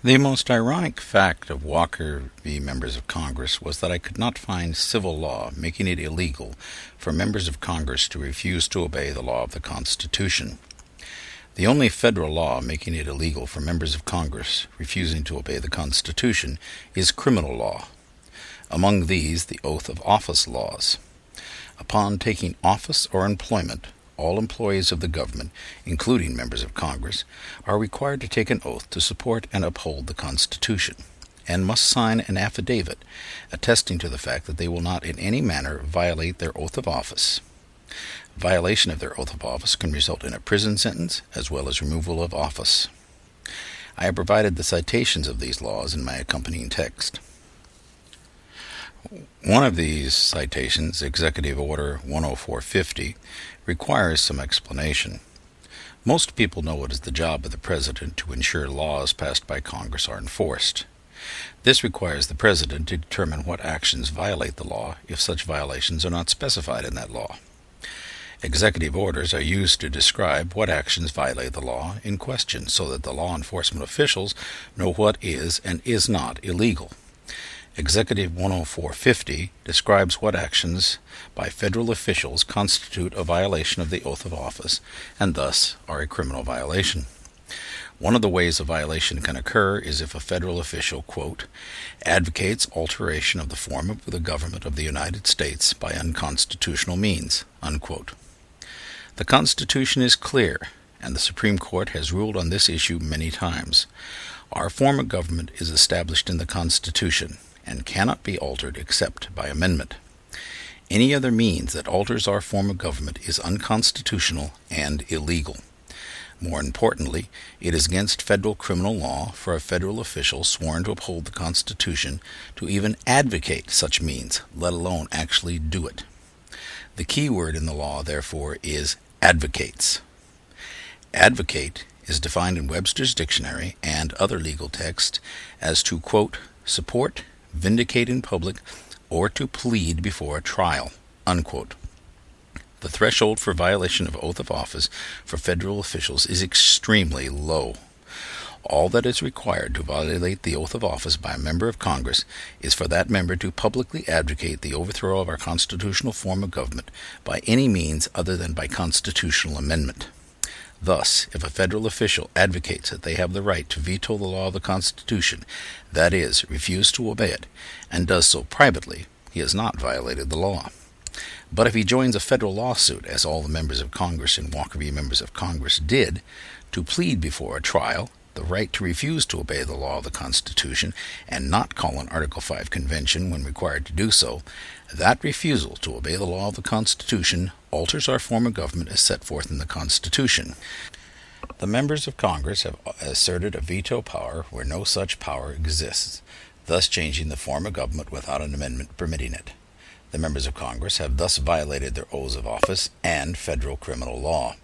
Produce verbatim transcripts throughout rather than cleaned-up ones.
The most ironic fact of Walker v. Members of Congress was that I could not find civil law making it illegal for members of Congress to refuse to obey the law of the Constitution. The only federal law making it illegal for members of Congress refusing to obey the Constitution is criminal law. Among these, the oath of office laws. Upon taking office or employment, all employees of the government, including members of Congress, are required to take an oath to support and uphold the Constitution, and must sign an affidavit attesting to the fact that they will not in any manner violate their oath of office. Violation of their oath of office can result in a prison sentence as well as removal of office. I have provided the citations of these laws in my accompanying text. One of these citations, Executive Order one oh four fifty, requires some explanation. Most people know it is the job of the President to ensure laws passed by Congress are enforced. This requires the President to determine what actions violate the law if such violations are not specified in that law. Executive orders are used to describe what actions violate the law in question so that the law enforcement officials know what is and is not illegal. Executive one oh four fifty describes what actions by federal officials constitute a violation of the oath of office and thus are a criminal violation. One of the ways a violation can occur is if a federal official, quote, advocates alteration of the form of the government of the United States by unconstitutional means, unquote. The Constitution is clear, and the Supreme Court has ruled on this issue many times. Our form of government is established in the Constitution and cannot be altered except by amendment. Any other means that alters our form of government is unconstitutional and illegal. More importantly, it is against federal criminal law for a federal official sworn to uphold the Constitution to even advocate such means, let alone actually do it. The key word in the law, therefore, is advocates. Advocate is defined in Webster's Dictionary and other legal texts as to, quote, support, vindicate in public, or to plead before a trial, unquote. The threshold for violation of oath of office for federal officials is extremely low. All that is required to violate the oath of office by a member of Congress is for that member to publicly advocate the overthrow of our constitutional form of government by any means other than by constitutional amendment. Thus, if a federal official advocates that they have the right to veto the law of the Constitution, that is, refuse to obey it, and does so privately, he has not violated the law. But if he joins a federal lawsuit, as all the members of Congress in Walker v. Members of Congress did, to plead before a trial the right to refuse to obey the law of the Constitution and not call an Article five convention when required to do so, that refusal to obey the law of the Constitution alters our form of government as set forth in the Constitution. The members of Congress have asserted a veto power where no such power exists, thus changing the form of government without an amendment permitting it. The members of Congress have thus violated their oaths of office and federal criminal law.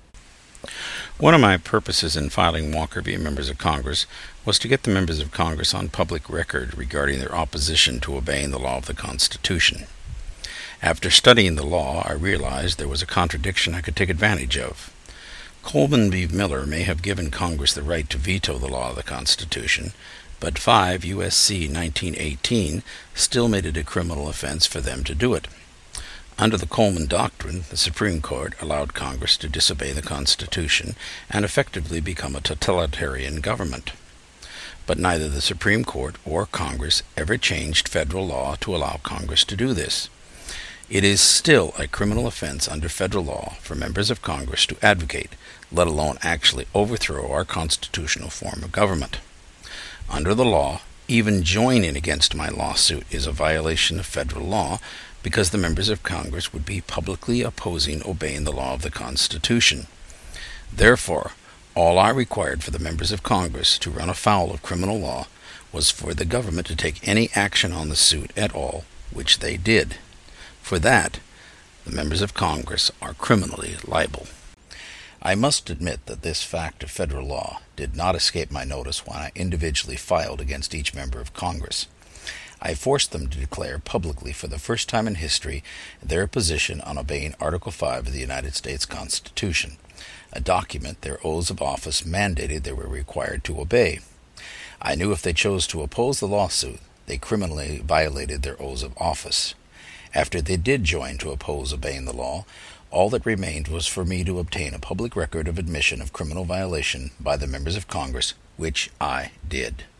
One of my purposes in filing Walker v. Members of Congress was to get the members of Congress on public record regarding their opposition to obeying the law of the Constitution. After studying the law, I realized there was a contradiction I could take advantage of. Coleman v. Miller may have given Congress the right to veto the law of the Constitution, but five U S C nineteen eighteen still made it a criminal offense for them to do it. Under the Coleman Doctrine, the Supreme Court allowed Congress to disobey the Constitution and effectively become a totalitarian government. But neither the Supreme Court or Congress ever changed federal law to allow Congress to do this. It is still a criminal offense under federal law for members of Congress to advocate, let alone actually overthrow our constitutional form of government. Under the law, even joining against my lawsuit is a violation of federal law because the members of Congress would be publicly opposing obeying the law of the Constitution. Therefore, all I required for the members of Congress to run afoul of criminal law was for the government to take any action on the suit at all, which they did. For that, the members of Congress are criminally liable. I must admit that this fact of federal law did not escape my notice when I individually filed against each member of Congress. I forced them to declare publicly for the first time in history their position on obeying Article five of the United States Constitution, a document their oaths of office mandated they were required to obey. I knew if they chose to oppose the lawsuit, they criminally violated their oaths of office. After they did join to oppose obeying the law, all that remained was for me to obtain a public record of admission of criminal violation by the members of Congress, which I did.